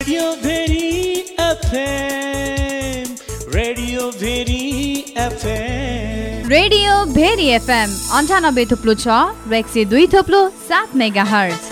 Radio Bheri FM, radio Bheri FM, radio Bheri FM 98.6 र 102.7 megahertz.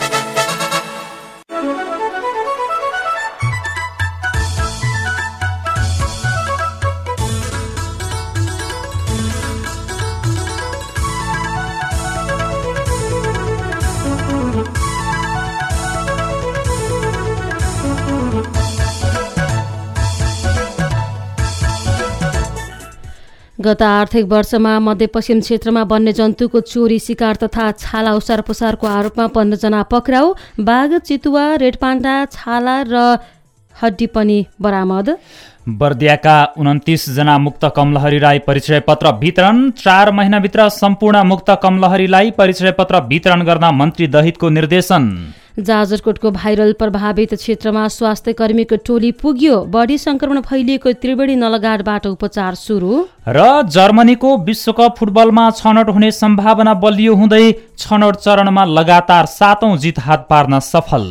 गत आर्थिक वर्षमा मध्यपश्चिम क्षेत्रमा वन्यजन्तुको चोरी शिकार तथा छाला ओसार पसारको आरोपमा 15 जना पक्राउ। बाघ, चितुवा, रेडपाण्डा, छाला र हड्डी पनि बरामद। बर्दियाका 29 जना मुक्त कमलहरीलाई परिचय पत्र वितरण। 4 महिनाभित्र सम्पूर्ण मुक्त कमलहरीलाई परिचय पत्र वितरण गर्न मन्त्री दहितको निर्देशन। जाजरकोटको भाइरल प्रभावित क्षेत्रमा स्वास्थ्य कर्मीको टोली पुग्यो। बढी संक्रमण फैलिएको त्रिवेणी नलगाडबाट उपचार सुरु। र जर्मनीको विश्वकप फुटबलमा छनौट हुने सम्भावना बलियो हुँदै छनौट चरणमा लगातार 7औं जित हात पार्न सफल।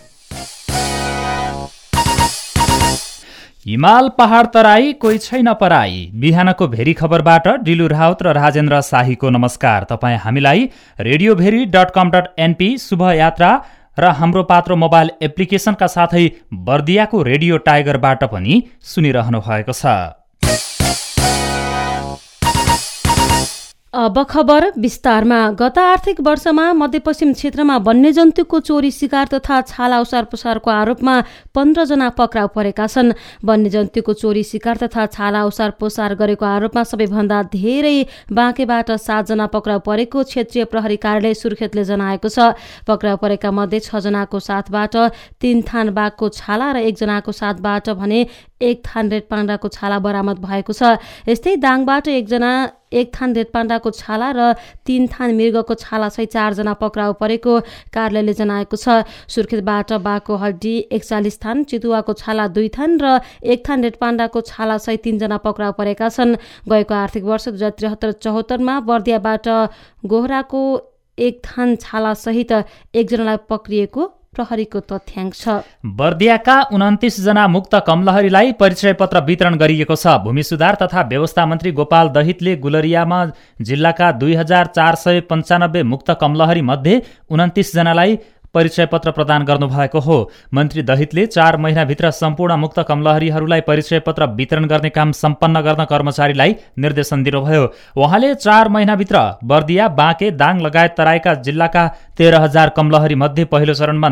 हिमाल पहाड तराई कोही छैन पराई। बिहानको भेरी खबरबाट डिलु राउत र राजेन्द्र शाहीको नमस्कार। तपाईँ हामीलाई radiobheri.com.np शुभ यात्रा र हाम्रो पात्रो मोबाइल एप्लिकेशनका साथै बर्दियाको रेडियो टाइगरबाट पनि सुनिरहनु भएको छ। अब खबर विस्तारमा। गत आर्थिक वर्षमा मध्यपश्चिम क्षेत्रमा वन्यजन्तुको चोरी शिकार तथा छाला ओसार पसारको आरोपमा 15 जना पक्राउ परेका छन्। वन्यजन्तुको चोरी शिकार तथा छाला ओसार पसार गरेको आरोपमा सबैभन्दा धेरै बाँकेबाट 7 जना पक्राउ परेको क्षेत्रीय प्रहरी कार्यालय सुर्खेतले जनाएको छ। पक्राउ परेका मध्ये 6 जनाको साथबाट 3 थान बाघको छाला र 1 जनाको साथबाट भने 1 थान रेडपाण्डाको छाला बरामद भएको छ। यस्तै दाङबाट 1 थान रेडपाण्डाको छाला र 3 थान मृगको छाला सहित 4 जना पक्राउ परेको कार्यालयले जनाएको छ। सुर्खेतबाट बाघको हड्डी 41 थान, चितुवाको छाला 2 थान र 1 थान रेडपाण्डाको छाला सहित 3 जना पक्राउ परेका छन्। गएको आर्थिक वर्ष 2073-74 मा बर्दियाबाट गोहराको 1 थान छाला सहित 1 जनालाई पक्रिएको प्रहरीको तथ्याङ्क छ। बर्दियाका 29 जना मुक्त कमलहरीलाई परिचय पत्र वितरण गरिएको छ। भूमि सुधार तथा व्यवस्था मन्त्री गोपाल दहितले गुलरियामा जिल्लाका 2495 मुक्त कमलहरी मध्ये 29 जनालाई परिचय पत्र प्रदान गर्नुभएको हो। मन्त्री दहितले 4 महिनाभित्र सम्पूर्ण मुक्त कमलहरीहरूलाई परिचय पत्र वितरण गर्ने काम सम्पन्न गर्न कर्मचारीलाई निर्देशन दिनुभयो। उहाँले 4 महिनाभित्र बर्दिया, बाँके, दाङ लगायत तराईका जिल्लाका 13,000 कमलहरी मध्ये पहिलो चरणमा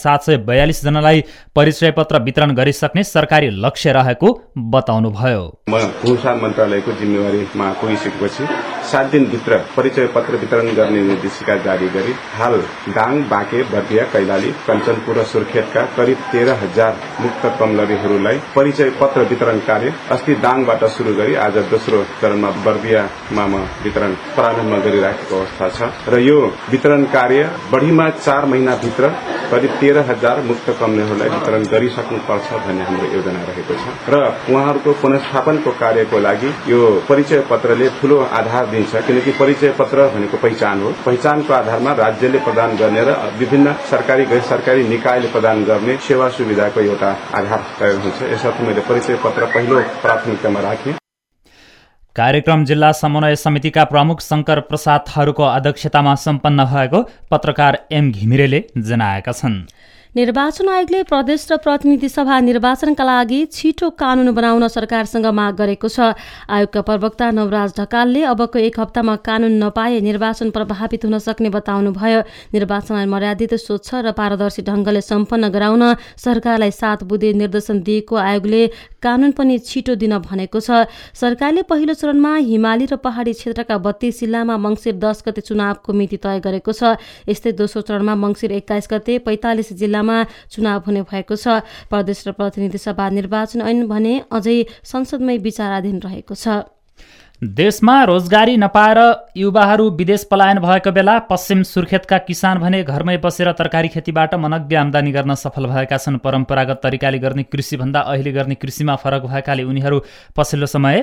9,742 जनालाई परिचय पत्र वितरण गरिसक्ने सरकारी लक्ष्य रहेको बताउनुभयो। म भूसार मन्त्रालयको जिम्मेवारीमा पुगिसकेपछि 7 दिनभित्र परिचय पत्र वितरण गर्ने निर्देशिका जारी गरी हाल दाङ, बाँके, बर्दिया, कैलाली, कञ्चनपुर र सुर्खेतका करिब 13,000 मुक्त कमलहरीहरूलाई परिचय पत्र वितरण कार्य अस्ति दाङबाट सुरु गरी आज दोस्रो चरणमा बर्दियामा वितरण प्रारम्भ गरिराखेको अवस्था छ र यो वितरण कार्य बढीमा 4 महिनाभित्र करिब 13,000 मुक्त कमलहरीहरूलाई वितरण गरिसक्नुपर्छ भन्ने हाम्रो योजना रहेको छ र उहाँहरूको पुनर्स्थापनको कार्यको लागि यो परिचय पत्रले ठूलो आधार दिन्छ। किनकि परिचय पत्र भनेको पहिचान हो। पहिचानको आधारमा राज्यले प्रदान गर्ने र विभिन्न सरकारी गैर सरकारी निकायले प्रदान गर्ने सेवा सुविधाको एउटा आधार तय हुन्छ। यसर्थ मैले परिचय पत्र पहिलो प्राथमिकतामा राखेँ। कार्यक्रम जिल्ला समन्वय समितिका प्रमुख शंकर प्रसाद थारूको अध्यक्षतामा सम्पन्न भएको पत्रकार एम घिमिरेले जनाएका छन्। निर्वाचन आयोगले प्रदेश र प्रतिनिधि सभा निर्वाचनका लागि छिटो कानून बनाउन सरकारसँग माग गरेको छ। आयोगका प्रवक्ता नवराज ढकालले अबको 1 हप्तामा कानून नपाए निर्वाचन प्रभावित हुन सक्ने बताउनुभयो। निर्वाचनलाई मर्यादित, स्वच्छ र पारदर्शी ढंगले सम्पन्न गराउन सरकारलाई 7 बुँदे निर्देशन दिएको आयोगले कानून पनि छिटो दिन भनेको छ। सरकारले पहिलो चरणमा हिमाली र पहाडी क्षेत्रका 32 जिल्लामा मङ्सिर 10 गते चुनावको मिति तय गरेको छ। यस्तै दोस्रो चरणमा मङ्सिर 21 गते 45 जिल्लामा चुनाव हुने भएको छ। प्रदेश र प्रतिनिधि सभा निर्वाचन ऐन भने अझै संसदमै विचाराधीन रहेको छ। देशमा रोजगारी नपाएर युवाहरू विदेश पलायन भएको बेला पश्चिम सुर्खेतका किसान भने घरमै बसेर तरकारी खेतीबाट मनग्गे आमदानी गर्न सफल भएका छन्। परम्परागत तरिकाले गर्ने कृषिभन्दा अहिले गर्ने कृषिमा फरक भएकाले उनीहरू पछिल्लो समय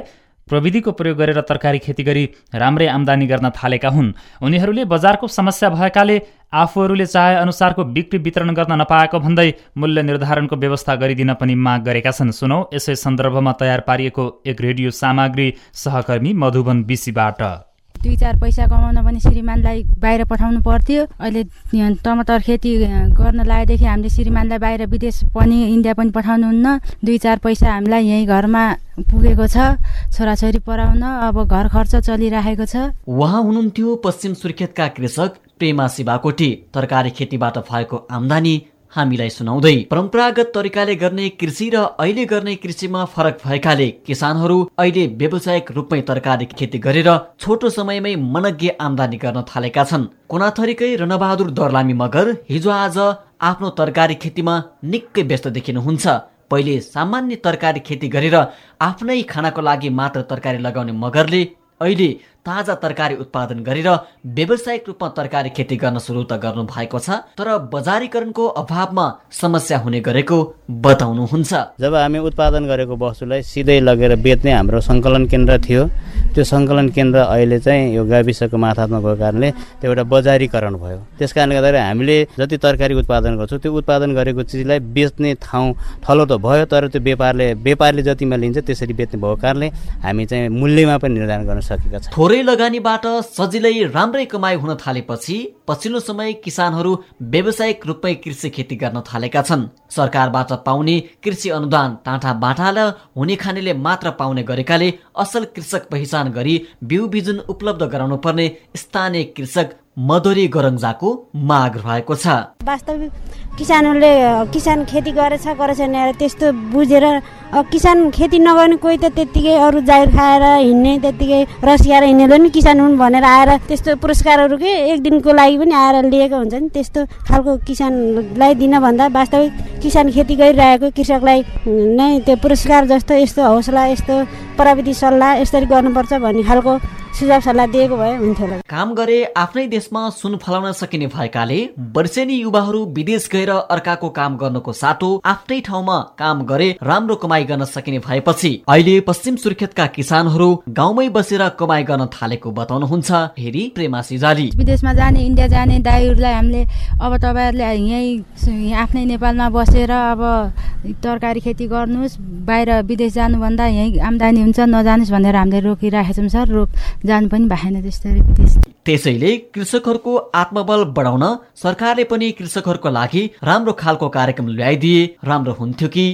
प्रविधिको प्रयोग गरेर तरकारी खेती गरी राम्रै आम्दानी गर्न थालेका हुन्। उनीहरूले बजारको समस्या भएकाले आफूहरूले चाहे अनुसारको बिक्री वितरण गर्न नपाएको भन्दै मूल्य निर्धारणको व्यवस्था गरिदिन पनि माग गरेका छन्। सुनौ यसै सन्दर्भमा तयार पारिएको एक रेडियो सामग्री सहकर्मी मधुबन बिसीबाट। 2-4 पैसा कमाउन पनि श्रीमानलाई बाहिर पठाउनु पर्थ्यो। अहिले टमाटर खेती गर्न लागेदेखि हामीले श्रीमानलाई बाहिर विदेश पनि इन्डिया पनि पठाउनुहुन्न। 2-4 पैसा हामीलाई यही घरमा पुगेको छ, छोराछोरी पढाउन अब घर खर्च चलिरहेको छ। उहाँ हुनुहुन्थ्यो पश्चिम सुर्खेतका कृषक प्रेमा शिवाकोटी। तरकारी खेतीबाट भएको आम्दानी हामीलाई सुनाउँदै परम्परागत तरिकाले गर्ने कृषि र अहिले गर्ने कृषिमा फरक भएकाले किसानहरू अहिले व्यावसायिक रूपमै तरकारी खेती गरेर छोटो समयमै मनग्गे आम्दानी गर्न थालेका छन्। कोनाथरीकै रणबहादुर दर्लामी मगर हिजो आज आफ्नो तरकारी खेतीमा निकै व्यस्त देखिनुहुन्छ। पहिले सामान्य तरकारी खेती गरेर आफ्नै खानाको लागि मात्र तरकारी लगाउने मगरले अहिले ताजा तरकारी उत्पादन गरेर व्यावसायिक रूपमा तरकारी खेती गर्न सुरु त गर्नु भएको छ, तर बजारीकरणको अभावमा समस्या हुने गरेको बताउनुहुन्छ। जब हामी उत्पादन गरेको वस्तुलाई सिधै लगेर बेच्ने हाम्रो सङ्कलन केन्द्र थियो, त्यो सङ्कलन केन्द्र अहिले चाहिँ यो गाविसको माथामा गएको कारणले त्यो एउटा बजारीकरण भयो। त्यस कारणले गर्दाखेरि हामीले जति तरकारी उत्पादन गर्छौँ त्यो उत्पादन गरेको चिजलाई बेच्ने ठाउँ थलो त भयो, तर त्यो व्यापारीले जतिमा लिन्छ त्यसरी बेच्ने भएको कारणले हामी चाहिँ मूल्यमा पनि निर्धारण गर्न सकेका छौँ। थोरै लगानीबाट सजिलै राम्रै कमाइ हुन थालेपछि पछिल्लो समय किसानहरू व्यावसायिक रूपमै कृषि खेती गर्न थालेका छन्। सरकारबाट पाउने कृषि अनुदान टाँटा बाँटाला हुने खानेले मात्र पाउने गरेकाले असल कृषक पहिचान गरी बिउ बिजुन उपलब्ध गराउनु पर्ने स्थानीय कृषक मधुरी गरङ्जाको माग रहेको छ। वास्तविक किसानहरूले किसान खेती गरेछ छैन त्यस्तो बुझेर किसान खेती नगर्ने कोही त त्यत्तिकै अरू जागिर खाएर हिँड्ने, त्यत्तिकै रसियाएर हिँड्नेले पनि किसान हुन् भनेर आएर त्यस्तो पुरस्कारहरू के एक दिनको लागि पनि आएर लिएको हुन्छ नि। त्यस्तो खालको किसानलाई दिनभन्दा वास्तविक किसान खेती गरिरहेको कृषकलाई नै त्यो पुरस्कार जस्तो यस्तो हौसला, यस्तो प्रविधि सल्लाह यसरी गर्नुपर्छ भन्ने खालको सुझाव सल्लाह दिएको भए हुन्थ्यो। काम गरे आफ्नै देशमा सुन फलाउन सकिने भएकाले वर्षेनी युवाहरू विदेश गएर अर्काको काम गर्नको साटो आफ्नै ठाउँमा काम गरे राम्रो कमाइ गर्न सकिने भएपछि अहिले पश्चिम सुर्खेतका किसानहरू गाउँमै बसेर कमाइ गर्न थालेको बताउनुहुन्छ फेरि प्रेमा सिजाली। विदेशमा जाने, इन्डिया जाने दाइहरूलाई हामीले अब तपाईँहरूले यहीँ आफ्नै नेपालमा बसेर अब तरकारी खेती गर्नुहोस्, बाहिर विदेश जानुभन्दा यहीँ आम्दानी हुन्छ, नजानुहोस् भनेर हामीले रोकिराखेका छौँ सर। जानु पनि भएन त्यस्तै विदेश। त्यसैले कृषकहरूको आत्मबल बढाउन सरकारले पनि कृषकहरूको लागि राम्रो खालको कार्यक्रम ल्याइदिए राम्रो हुन्थ्यो कि।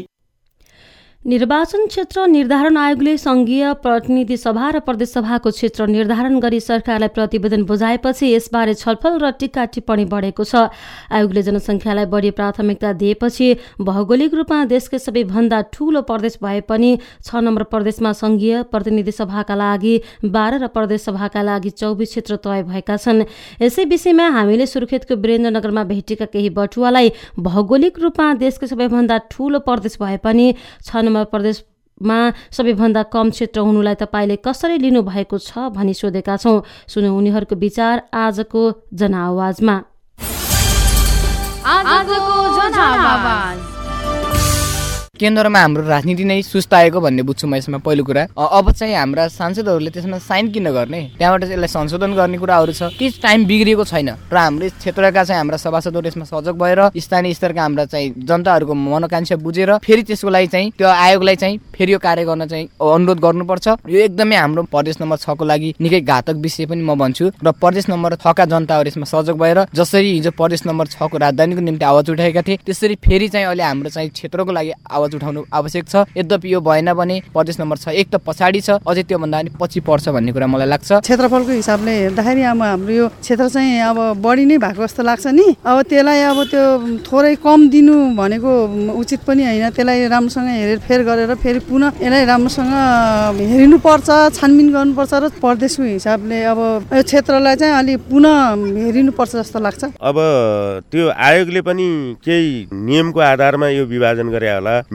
निर्वाचन क्षेत्र निर्धारण आयोगले संघीय प्रतिनिधि सभा र प्रदेश सभाको क्षेत्र निर्धारण गरी सरकारलाई प्रतिवेदन बुझाएपछि यसबारे छलफल र टीका टिप्पणी बढेको छ। आयोगले जनसङ्ख्यालाई बढी प्राथमिकता दिएपछि भौगोलिक रूपमा देशकै सबैभन्दा ठूलो प्रदेश भए पनि 6 नम्बर प्रदेशमा संघीय प्रतिनिधि सभाका लागि 12 र प्रदेश सभाका लागि 24 क्षेत्र तय भएका छन्। यसै विषयमा हामीले सुर्खेतको वीरेन्द्रनगरमा भेटेका केही बटुवालाई भौगोलिक रूपमा देशकै सबैभन्दा ठूलो प्रदेश भए पनि 6 नम्बर प्रदेशमा सबैभन्दा कम क्षेत्र हुनुलाई तपाईँले कसरी लिनु भएको छ भनी सोधेका छौँ। सुनौ उनीहरूको विचार आजको जनआवाजमा। केन्द्रमा हाम्रो राजनीति नै सुस्ताएको भन्ने बुझ्छु म यसमा पहिलो कुरा। अब चाहिँ हाम्रा सांसदहरूले त्यसमा साइन किन गर्ने, त्यहाँबाट चाहिँ यसलाई संशोधन गर्ने कुराहरू छ। केही टाइम बिग्रिएको छैन र हाम्रो क्षेत्रका चाहिँ हाम्रा सभासदहरू यसमा सजग भएर स्थानीय स्तरका हाम्रा चाहिँ जनताहरूको मनोकांक्षा बुझेर फेरि त्यसको लागि चाहिँ त्यो आयोगलाई चाहिँ फेरि यो कार्य गर्न चाहिँ अनुरोध गर्नुपर्छ। यो एकदमै हाम्रो प्रदेश नम्बर 6 को लागि निकै घातक विषय पनि म भन्छु र प्रदेश नम्बर 6 का जनताहरू यसमा सजग भएर जसरी हिजो प्रदेश नम्बर 6 को राजधानीको निम्ति आवाज उठाएका थिए त्यसरी फेरि चाहिँ अहिले हाम्रो चाहिँ क्षेत्रको लागि आवाज उठाउनु आवश्यक छ। यद्यपि यो भएन भने प्रदेश नम्बर 6 एक त पछाडि छ, अझै त्यो भन्दा पनि पछि पर्छ भन्ने कुरा मलाई लाग्छ। क्षेत्रफलको हिसाबले हेर्दाखेरि अब हाम्रो यो क्षेत्र चाहिँ अब बढी नै भएको जस्तो लाग्छ नि। अब त्यसलाई अब त्यो थोरै कम दिनु भनेको उचित पनि होइन। त्यसलाई राम्रोसँग हेरफेर गरेर फेरि पुनः यसलाई राम्रोसँग हेरिनुपर्छ, छानबिन गर्नुपर्छ र प्रदेशको हिसाबले अब यो क्षेत्रलाई चाहिँ अलि पुनः हेरिनुपर्छ जस्तो लाग्छ। अब त्यो आयोगले पनि केही नियमको आधारमा यो विभाजन गरे होला।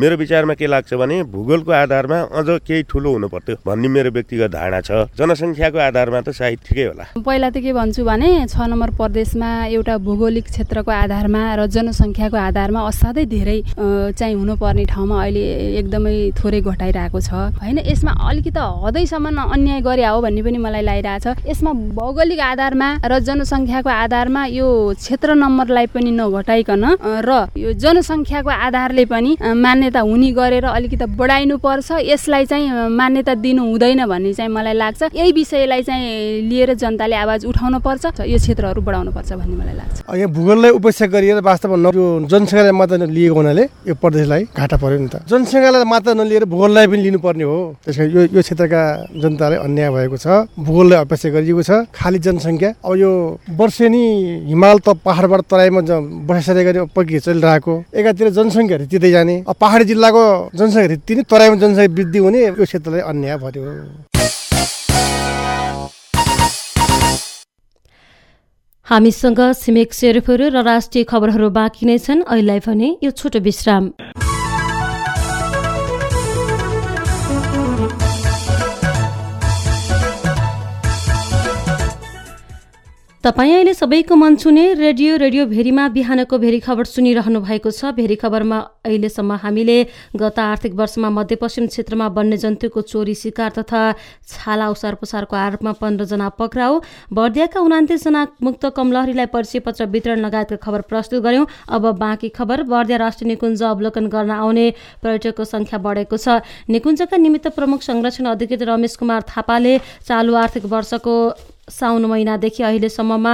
मेरो विचारमा के लाग्छ भने भूगोलको आधारमा अझ केही ठुलो हुनु पर्थ्यो भन्ने मेरो व्यक्तिगत धारणा छ। जनसङ्ख्याको आधारमा त सायद ठिकै होला। पहिला त के भन्छु भने 6 नम्बर प्रदेशमा एउटा भौगोलिक क्षेत्रको आधारमा र जनसङ्ख्याको आधारमा असाध्यै धेरै चाहिँ हुनुपर्ने ठाउँमा अहिले एकदमै थोरै घटाइरहेको छ हैन। यसमा अलिकति हदैसम्म अन्याय गरे हो भन्ने पनि मलाई लागिरहेछ। यसमा भौगोलिक आधारमा र जनसङ्ख्याको आधारमा यो क्षेत्र नम्बरलाई पनि नघटाइकन र यो जनसङ्ख्याको आधारले पनि मान्यता हुने गरेर अलिकति बढाइनु पर्छ। यसलाई चाहिँ मान्यता दिनु हुँदैन भन्ने चाहिँ मलाई लाग्छ। यही विषयलाई चाहिँ लिएर जनताले आवाज उठाउन पर्छ, यो क्षेत्रहरू बढाउनु पर्छ भन्ने मलाई लाग्छ। यहाँ भूगोललाई उपेक्षा गरिएर वास्तवमा यो जनसङ्ख्यालाई मात्र लिएको हुनाले यो प्रदेशलाई घाटा पर्यो नि त। जनसङ्ख्यालाई मात्र नलिएर भूगोललाई पनि लिनुपर्ने हो। त्यसकारण यो क्षेत्रका जनतालाई अन्याय भएको छ। भूगोललाई अपेक्षा गरिएको छ, खाली जनसङ्ख्या। अब यो वर्षेनी हिमाल त पहाडबाट तराईमा बसाइसरे गरी प्रक्रिया चलिरहेको, एकातिर जनसङ्ख्या रित्तिँदै जाने, अब पहाडी जिल्लाको जनसङ्ख्या रित्तिने, तराईमा जनसङ्ख्या वृद्धि हुने, यो क्षेत्रलाई अन्याय पर्यो। हामीसँग छिमेक सेरोफेरो र राष्ट्रिय खबरहरू बाँकी नै छन्। अहिले भने यो छोटो विश्राम। तपाईँ अहिले सबैको मन छुने रेडियो भेरीमा बिहानको भेरी खबर सुनिरहनु भएको छ। भेरी खबरमा अहिलेसम्म हामीले गत आर्थिक वर्षमा मध्यपश्चिम क्षेत्रमा वन्यजन्तुको चोरी, शिकार तथा छाला ओसार पसारको आरोपमा 15 जना पक्राउ, बर्दियाका 29 जना मुक्त कमलहरीलाई परिचय पत्र वितरण लगायतका खबर प्रस्तुत गर्यौं। अब बाँकी खबर। बर्दिया राष्ट्रिय निकुञ्ज अवलोकन गर्न आउने पर्यटकको संख्या बढेको छ। निकुञ्जका निमित्त प्रमुख संरक्षण अधिकृत रमेश कुमार थापाले चालु आर्थिक वर्षको साउन महिनादेखि अहिलेसम्ममा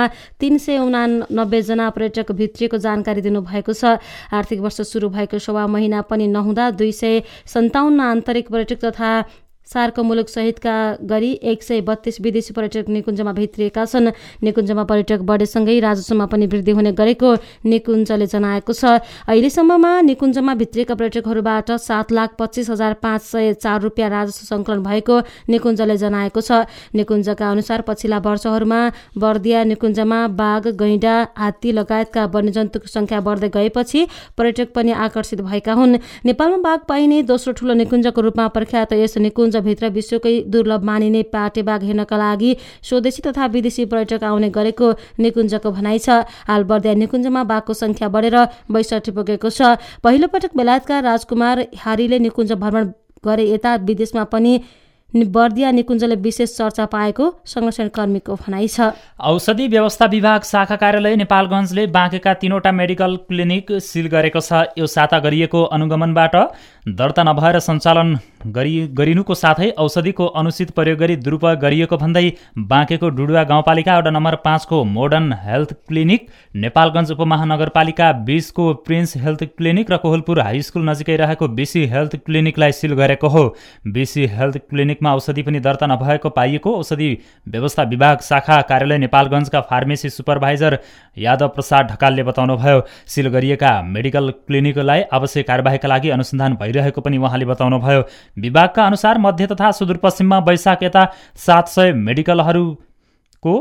389 जना पर्यटक भित्रिएको जानकारी दिनुभएको छ। आर्थिक वर्ष सुरु भएको सवा महिना पनि नहुँदा 257 आन्तरिक पर्यटक तथा सार्क मुलुक सहितका गरी 132 विदेशी पर्यटक निकुञ्जमा भित्रिएका छन्। निकुञ्जमा पर्यटक बढेसँगै राजस्वमा पनि वृद्धि हुने गरेको निकुञ्जले जनाएको छ। अहिलेसम्ममा निकुञ्जमा भित्रिएका पर्यटकहरूबाट 7,25,504 रुपियाँ राजस्व सङ्कलन भएको निकुञ्जले जनाएको छ। निकुञ्जका अनुसार पछिल्ला वर्षहरूमा बर्दिया निकुञ्जमा बाघ, गैंडा, हात्ती लगायतका वन्यजन्तुको संख्या बढ्दै गएपछि पर्यटक पनि आकर्षित भएका हुन्। नेपालमा बाघ पाइने दोस्रो ठूलो निकुञ्जको रूपमा प्रख्यात यस निकुञ्ज भित्र विश्वकै दुर्लभ मानिने पाटे बाघ हेर्नका लागि स्वदेशी तथा विदेशी पर्यटक आउने गरेको निकुञ्जको भनाइ छ। हाल बर्दिया निकुञ्जमा बाघको संख्या बढेर 62 पुगेको छ। पहिलो पटक बेलायतका राजकुमार हारीले निकुञ्ज भ्रमण गरे यता विदेशमा पनि बर्दिया निकुञ्जले विशेष चर्चा पाएको संरक्षण कर्मीको भनाइ छ। औषधि व्यवस्था विभाग शाखा कार्यालय नेपालगञ्जले बाँकेका 3वटा मेडिकल क्लिनिक सिल गरेको छ। यो साता गरिएको अनुगमनबाट दर्ता नभएर सञ्चालन गरिनुको साथै औषधिको अनुचित प्रयोग गरी दुरुपयोग गरिएको भन्दै बाँकेको डुडुवा गाउँपालिका वडा नम्बर 5 को मोडर्न हेल्थ क्लिनिक, नेपालगञ्ज उपमहानगरपालिका 20 को प्रिन्स हेल्थ क्लिनिक र कोहलपुर हाई स्कुल नजिकै रहेको बीसी हेल्थ क्लिनिकलाई सिल गरेको हो। बीसी हेल्थ क्लिनिकमा औषधि पनि दर्ता नभएको पाइएको औषधि व्यवस्था विभाग शाखा कार्यालय नेपालगञ्जका फार्मेसी सुपरभाइजर यादव प्रसाद ढकालले बताउनुभयो। सिल गरिएका मेडिकल क्लिनिकलाई आवश्यक कार्यवाहीका लागि अनुसन्धान भइरहेको पनि उहाँले बताउनुभयो। विभागका अनुसार मध्य तथा सुदूरपश्चिममा वैशाख यता 700 मेडिकलहरूको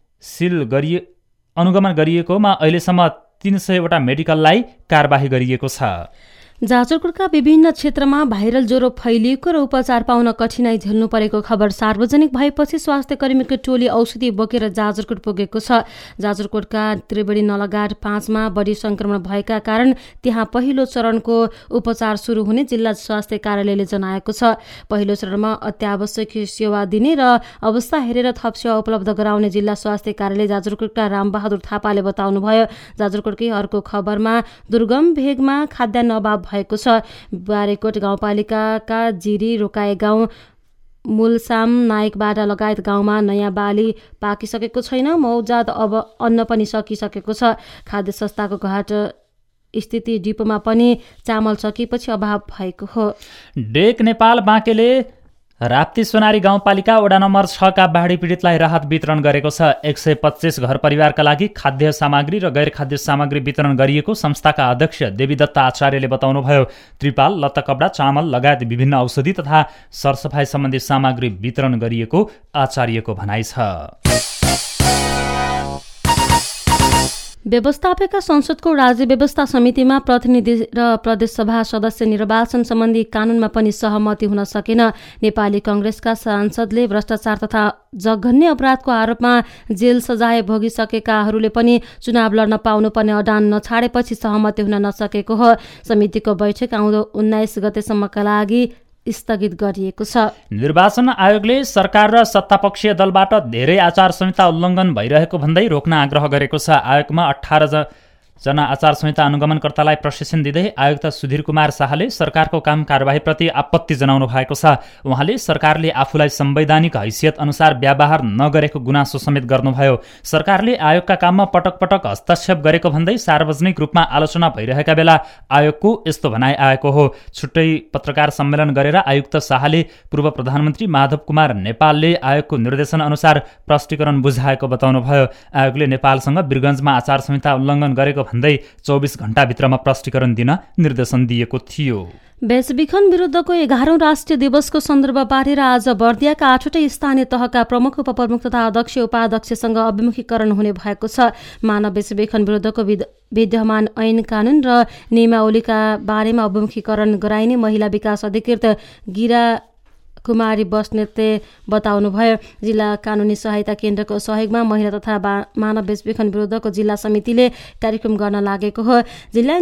अनुगमन गरिएकोमा अहिलेसम्म 300 वटा मेडिकललाई कारबाही गरिएको छ। जाजरकोटका विभिन्न क्षेत्रमा भाइरल ज्वरो फैलिएको र उपचार पाउन कठिनाई झेल्नु परेको खबर सार्वजनिक भएपछि स्वास्थ्य कर्मीको टोली औषधि बोकेर जाजरकोट पुगेको छ। जाजरकोटका त्रिवेणी नलगाट 5 मा बढी संक्रमण भएका कारण त्यहाँ पहिलो चरणको उपचार सुरु हुने जिल्ला स्वास्थ्य कार्यालयले जनाएको छ। पहिलो चरणमा अत्यावश्यक सेवा दिने र अवस्था हेरेर थप सेवा उपलब्ध गराउने जिल्ला स्वास्थ्य कार्यालय जाजरकोटका रामबहादुर थापाले बताउनुभयो। जाजरकोटकै अर्को खबरमा दुर्गम भेगमा खाद्यान्न अभाव भएको छ। बारेकोट गाउँपालिकाका जिरी, रोकाए गाउँ, मूलसाम, नायकबाडा लगायत गाउँमा नयाँ बाली पाकिसकेको छैन। मौजाद अब अन्न पनि सकिसकेको छ। खाद्य संस्थाको घाट स्थिति डिपोमा पनि चामल सकिएपछि अभाव भएको हो। डेक नेपाल बाँकेले राप्ती सोनारी गाउँपालिका वडा नम्बर 6 का बाढी पीडितलाई राहत वितरण गरेको छ। 125 घर परिवारका लागि खाद्य सामग्री र गैर खाद्य सामग्री वितरण गरिएको संस्थाका अध्यक्ष देवीदत्त आचार्यले बताउनुभयो। त्रिपाल, लत्ता कपडा, चामल लगायत विभिन्न औषधि तथा सरसफाई सम्बन्धी सामग्री वितरण गरिएको आचार्यको भनाइ छ। व्यवस्थापिका संसदको राज्य व्यवस्था समितिमा प्रतिनिधि र प्रदेशसभा सदस्य निर्वाचन सम्बन्धी कानूनमा पनि सहमति हुन सकेन। नेपाली कांग्रेसका सांसदले भ्रष्टाचार तथा जघन्य अपराधको आरोपमा जेल सजाय भोगिसकेकाहरूले पनि चुनाव लड्न पाउनुपर्ने अडान नछाडेपछि सहमति हुन नसकेको हो। समितिको बैठक आउँदो 19 गतेसम्मका लागि स्थगित गरिएको छ। निर्वाचन आयोगले सरकार र सत्तापक्षीय दलबाट धेरै आचार संहिता उल्लङ्घन भइरहेको भन्दै रोक्न आग्रह गरेको छ। आयोगमा 18 जना आचार संहिता अनुगमनकर्तालाई प्रशिक्षण दिँदै आयुक्त सुधीर कुमार शाहले सरकारको काम कारबाहीप्रति आपत्ति जनाउनु भएको छ। उहाँले सरकारले आफूलाई संवैधानिक हैसियत अनुसार व्यवहार नगरेको गुनासो समेत गर्नुभयो। सरकारले आयोगका काममा पटक पटक हस्तक्षेप गरेको भन्दै सार्वजनिक रूपमा आलोचना भइरहेका बेला आयोगको यस्तो भनाइ आएको हो। छुट्टै पत्रकार सम्मेलन गरेर आयुक्त शाहले पूर्व प्रधानमन्त्री माधव कुमार नेपालले आयोगको निर्देशन अनुसार प्रष्टीकरण बुझाएको बताउनुभयो। आयोगले नेपालसँग वीरगञ्जमा आचार संहिता उल्लङ्घन गरेको भन्दै 24 घण्टाभित्रमा प्रष्टीकरण दिन निर्देशन दिएको थियो। बेचबिखन विरुद्धको 11औं राष्ट्रिय दिवसको सन्दर्भ पारेर आज बर्दियाका 8वटै स्थानीय तहका प्रमुख उपप्रमुख तथा अध्यक्ष उपाध्यक्षसँग अभिमुखीकरण हुने भएको छ। मानव बेचबिखन विरुद्धको विद्यमान ऐन कानून र नियमावलीका बारेमा अभिमुखीकरण गराइने महिला विकास अधिकृत गिरा कुमारी बस्नेतले बताउनुभयो। जिल्ला कानुनी सहायता केन्द्रको सहयोगमा महिला तथा मानव बेचबिखन विरुद्धको जिल्ला समितिले कार्यक्रम गर्न लागेको हो। जिल्ला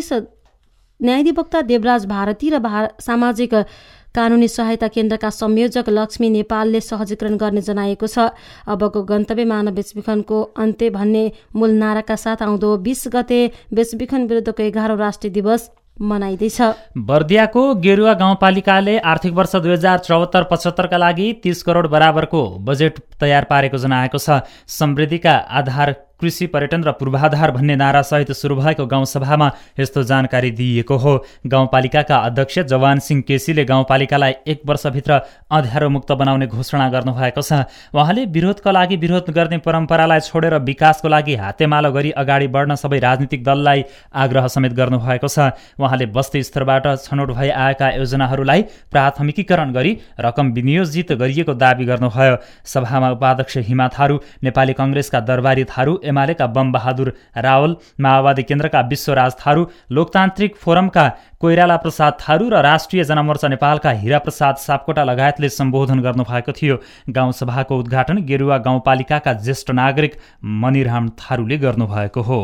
न्यायाधिवक्ता देवराज भारती र सामाजिक कानुनी सहायता केन्द्रका संयोजक लक्ष्मी नेपालले सहजीकरण गर्ने जनाएको छ। अबको गन्तव्य मानव बेचबिखनको अन्त्य भन्ने मूल नाराका साथ आउँदो 20 गते बेचबिखन विरुद्धको 11औं राष्ट्रिय दिवस मनाइँदैछ। बर्दियाको गेरुवा गाउँपालिकाले आर्थिक वर्ष 2074-75 का लागि 30 करोड बराबरको बजेट तयार पारेको जनाएको छ। समृद्धिका आधार कृषि पर्यटन र पूर्वाधार भन्ने नारासहित सुरु भएको गाउँसभामा यस्तो जानकारी दिइएको हो। गाउँपालिकाका अध्यक्ष जवान सिंह केसीले गाउँपालिकालाई 1 वर्षभित्र अँध्यारो मुक्त बनाउने घोषणा गर्नुभएको छ। उहाँले विरोधका लागि विरोध गर्ने परम्परालाई छोडेर विकासको लागि हातेमालो गरी अगाडि बढ्न सबै राजनीतिक दललाई आग्रह समेत गर्नुभएको छ। उहाँले बस्ती स्तरबाट छनौट भई आएका योजनाहरूलाई प्राथमिकीकरण गरी रकम विनियोजित गरिएको दावी गर्नुभयो। सभामा उपाध्यक्ष हिमा थारू, नेपाली कांग्रेसका दरबारी थारू, एमालेका बम बहादुर रावल, माओवादी केन्द्रका विश्वराज थारू, लोकतान्त्रिक फोरमका कोइराला प्रसाद थारू र राष्ट्रिय जनमोर्चा नेपालका हीरा प्रसाद सापकोटा लगायतले सम्बोधन गर्नुभएको थियो। गाउँसभाको उद्घाटन गेरुवा गाउँपालिकाका ज्येष्ठ नागरिक मनिराम थारूले गर्नुभएको हो।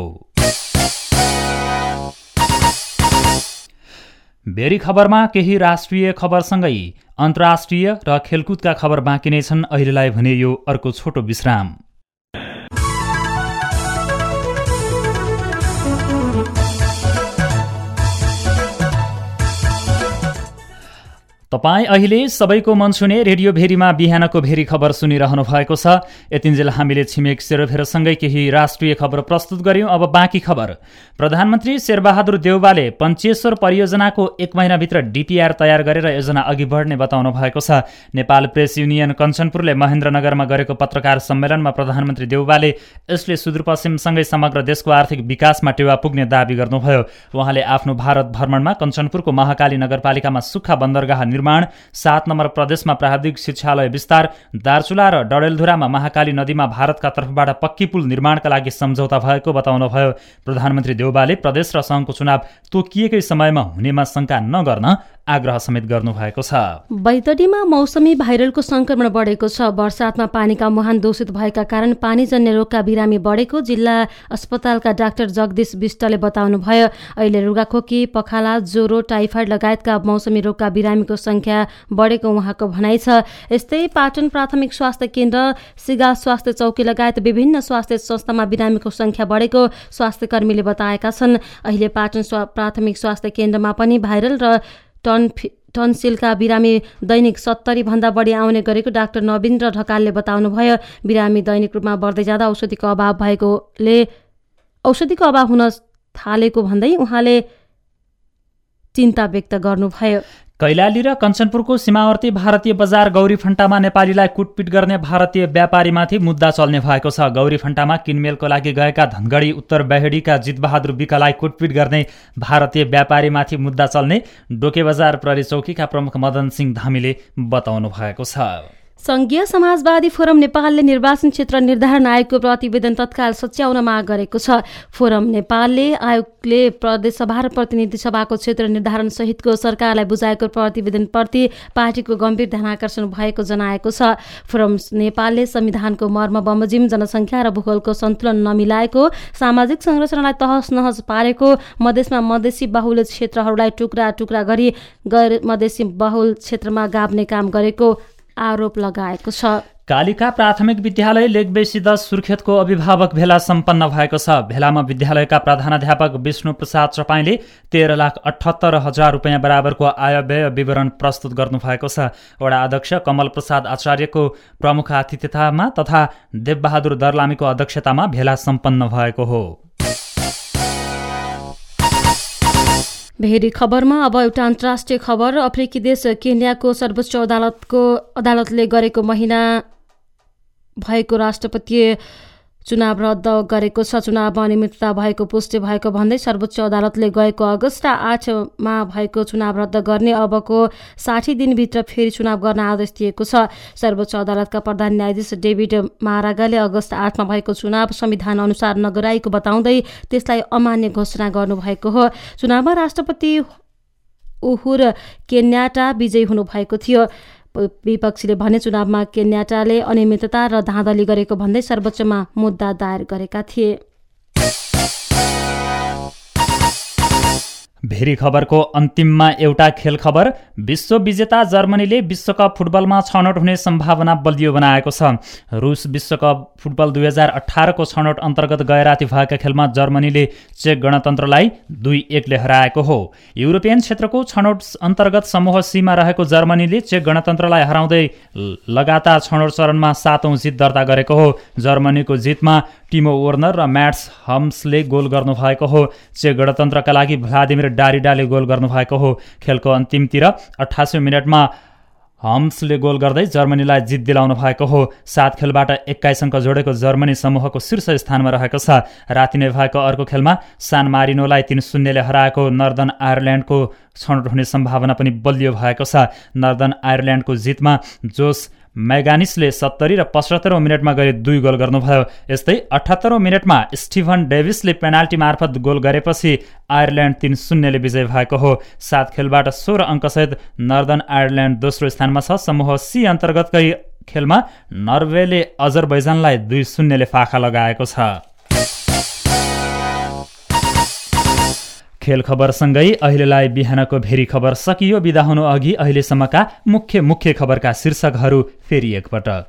बेरी खबरमा केही राष्ट्रिय खबरसँगै अन्तर्राष्ट्रिय र खेलकुदका खबर बाँकी नै छन्। अहिलेलाई भने यो अर्को छोटो विश्राम। तपाईँ अहिले सबैको मन छुने रेडियो भेरीमा बिहानको भेरी खबर सुनिरहनु भएको छ। यतिन्जेल हामीले छिमेक सेरोफेरोसँगै केही राष्ट्रिय खबर प्रस्तुत गर्यौं। अब बाँकी खबर। प्रधानमन्त्री शेरबहादुर देउवाले पञ्चेश्वर परियोजनाको 1 महिनाभित्र डीपीआर तयार गरेर योजना अघि बढ्ने बताउनु भएको छ। नेपाल प्रेस युनियन कञ्चनपुरले महेन्द्रनगरमा गरेको पत्रकार सम्मेलनमा प्रधानमन्त्री देउवाले यसले सुदूरपश्चिमसँगै समग्र देशको आर्थिक विकासमा टेवा पुग्ने दावी गर्नुभयो। उहाँले आफ्नो भारत भ्रमणमा कञ्चनपुरको महाकाली नगरपालिकामा सुक्खा बन्दरगाह निर्माण, 7 नम्बर प्रदेशमा प्राविधिक शिक्षालय विस्तार, दार्चुला र डडेलधुरामा महाकाली नदीमा भारतका तर्फबाट पक्की पुल निर्माणका लागि सम्झौता भएको बताउनुभयो। प्रधानमन्त्री देउवाले प्रदेश र सङ्घको चुनाव तोकिएकै समयमा हुनेमा शङ्का नगर्न आग्रह समेत गर्नुभएको छ। बैतडीमा मौसमी भाइरलको संक्रमण बढेको छ। बर्सातमा पानीका मुहान दूषित भएका कारण पानीजन्य रोगका बिरामी बढेको जिल्ला अस्पतालका डाक्टर जगदीश विष्टले बताउनुभयो। अहिले रुगाखोकी, पखाला, ज्वरो, टाइफाइड लगायतका मौसमी रोगका बिरामीको संख्या बढेको उहाँको भनाइ छ। यस्तै पाटन प्राथमिक स्वास्थ्य केन्द्र, सिगा स्वास्थ्य चौकी लगायत विभिन्न स्वास्थ्य संस्थामा बिरामीको संख्या बढेको स्वास्थ्यकर्मीले बताएका छन्। अहिले पाटन प्राथमिक स्वास्थ्य केन्द्रमा पनि भाइरल र टन्सिलका बिरामी दैनिक 70 भन्दा बढी आउने गरेको डाक्टर नवीन्द्र ढकालले बताउनुभयो। बिरामी दैनिक रूपमा बढ्दै जाँदा औषधिको अभाव हुन थालेको भन्दै उहाँले चिन्ता व्यक्त गर्नुभयो। कैलाली र कञ्चनपुरको सीमावर्ती भारतीय बजार गौरीफन्टामा नेपालीलाई कुटपिट गर्ने भारतीय व्यापारीमाथि मुद्दा चल्ने भएको छ। गौरीफन्टामा किनमेलको लागि गएका धनगढी उत्तर बेहेडीका जितबहादुर विकालाई कुटपिट गर्ने भारतीय व्यापारीमाथि मुद्दा चल्ने डोके बजार प्रहरी चौकीका प्रमुख मदन सिंह धामीले बताउनु भएको छ। संघीय समाजवादी फोरम नेपालले निर्वाचन क्षेत्र निर्धारण आयोगको प्रतिवेदन तत्काल सच्याउन माग गरेको छ। फोरम नेपालले आयोगले प्रदेशसभा र प्रतिनिधि सभाको क्षेत्र निर्धारण सहितको सरकारलाई बुझाएको प्रतिवेदनप्रति पार्टीको गम्भीर ध्यानाकर्षण भएको जनाएको छ। फोरम नेपालले संविधानको मर्म बमोजिम जनसङ्ख्या र भूगोलको सन्तुलन नमिलाएको, सामाजिक संरचनालाई तहस नहस पारेको, मधेसमा मधेसी बाहुल क्षेत्रहरूलाई टुक्रा टुक्रा गरी गैर मधेसी बहुल क्षेत्रमा गाभ्ने काम गरेको आरोप लगाएको छ। कालिका प्राथमिक विद्यालय लेकबेसी 10 सुर्खेतको अभिभावक भेला सम्पन्न भएको छ। भेलामा विद्यालयका प्रधानाध्यापक विष्णु प्रसाद चपाईले 13,78,000 रुपियाँ बराबरको आयव्यय विवरण प्रस्तुत गर्नुभएको छ। वडा अध्यक्ष कमल प्रसाद आचार्यको प्रमुख आतिथ्यतामा तथा देवबहादुर दर्लामीको अध्यक्षतामा भेला सम्पन्न भएको हो। भेरी खबरमा अब एउटा अन्तर्राष्ट्रिय खबर। अफ्रिकी देश केन्याको सर्वोच्च अदालतले गरेको महिना भएको राष्ट्रपतीय चुनाव रद्द गरेको छ। चुनावमा अनियमितता भएको पुष्टि भएको भन्दै सर्वोच्च अदालतले गएको अगस्त 8मा भएको चुनाव रद्द गर्ने अबको 60 दिनभित्र फेरि चुनाव गर्न आदेश दिएको छ। सर्वोच्च अदालतका प्रधान न्यायाधीश डेभिड मारागाले अगस्त 8मा भएको चुनाव संविधान अनुसार नगराएको बताउँदै त्यसलाई अमान्य घोषणा गर्नुभएको हो। चुनावमा राष्ट्रपति उहुरु केन्याटा विजयी हुनुभएको थियो। विपक्षीले भने चुनावमा केन्याटाले अनियमितता र धाँधली गरेको भन्दै सर्वोच्चमा मुद्दा दायर गरेका थिए। भेरी खबरको अन्तिममा एउटा खेल खबर। विश्व विजेता जर्मनीले विश्वकप फुटबलमा छनौट हुने सम्भावना बलियो बनाएको छ। रुस विश्वकप फुटबल 2018 को छनौट अन्तर्गत गए राति भएका खेलमा जर्मनीले चेक गणतन्त्रलाई 2-1 ले हराएको हो। युरोपियन क्षेत्रको छनौट अन्तर्गत समूह सीमा रहेको जर्मनीले चेक गणतन्त्रलाई हराउँदै लगातार छनौट चरणमा 7औं जित दर्ता गरेको हो। जर्मनीको जितमा टिमो वर्नर र म्याट्स हम्सले गोल गर्नुभएको हो। चेक गणतन्त्रका लागि भ्लादिमिर डारिडाले गोल गर्नुभएको हो। खेलको अन्तिमतिर 88 मिनटमा हम्सले गोल गर्दै जर्मनीलाई जित दिलाउनु भएको हो। 7 खेलबाट 21 अङ्क जोडेको जर्मनी समूहको शीर्ष स्थानमा रहेको छ। राति नै भएको अर्को खेलमा सान मारिनोलाई 3-0 ले हराएको नर्दर्न आयरल्यान्डको छनौट हुने सम्भावना पनि बलियो भएको छ। नर्दर्न आयरल्यान्डको जितमा जोस मैगानिसले 70 र 75औं मिनटमा गरी 2 गोल गर्नुभयो। यस्तै 78औं मिनटमा स्टिभन डेभिसले पेनाल्टी मार्फत गोल गरेपछि आयरल्यान्ड 3-0 ले विजय भएको हो। 7 खेलबाट 16 अङ्कसहित नर्दर्न आयरल्यान्ड दोस्रो स्थानमा छ। समूह सी अन्तर्गतकै खेलमा नर्वेले अजरबैजानलाई 2-0 ले फाखा लगाएको छ। खेल खबरसँगै अहिलेलाई बिहानको भेरी खबर सकियो। बिदा हुनु अघि अहिलेसम्मका मुख्य खबरका शीर्षकहरू फेरि एकपटक।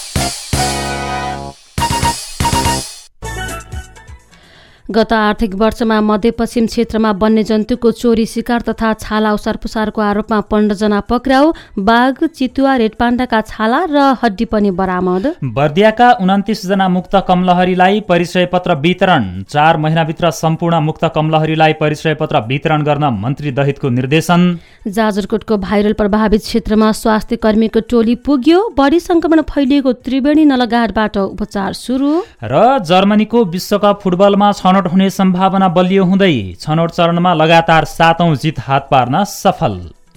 गत आर्थिक वर्षमा मध्यपश्चिम क्षेत्रमा वन्यजन्तुको चोरी शिकार तथा छाला ओसारपुसारको आरोपमा 15 जना पक्राउ। बाघ, चितुवा, रेडपाण्डाका छाला र हड्डी पनि बरामद। बर्दियाका 29 जना मुक्त कमलहरीलाई परिचय पत्र वितरण। 4 महिनाभित्र सम्पूर्ण मुक्त कमलहरीलाई परिचय पत्र वितरण गर्न मन्त्री दहितको निर्देशन। जाजरकोटको भाइरल प्रभावित क्षेत्रमा स्वास्थ्य कर्मीको टोली पुग्यो। बढी संक्रमण फैलिएको त्रिवेणी नलगाडबाट उपचार सुरु। र जर्मनीको विश्वकप फुटबलमा छनौट हुने सम्भावना बलियो हुँदै छनौट चरणमा लगातार 7औं जित हात पार्न सफल।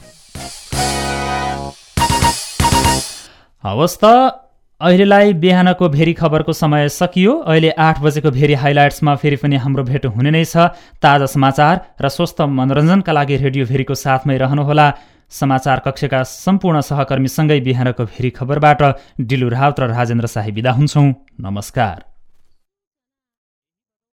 हवस् त अहिलेलाई बिहानको भेरी खबरको समय सकियो। अहिले 8 बजेको भेरी हाइलाइट्समा फेरि पनि हाम्रो भेट हुने नै छ। ताजा समाचार र स्वस्थ मनोरञ्जनका लागि रेडियो भेरीको साथमै रहनुहोला। समाचार कक्षका सम्पूर्ण सहकर्मीसँगै बिहानको भेरी खबरबाट डिलु राउत र राजेन्द्र शाही बिदा हुन्छौँ। नमस्कार।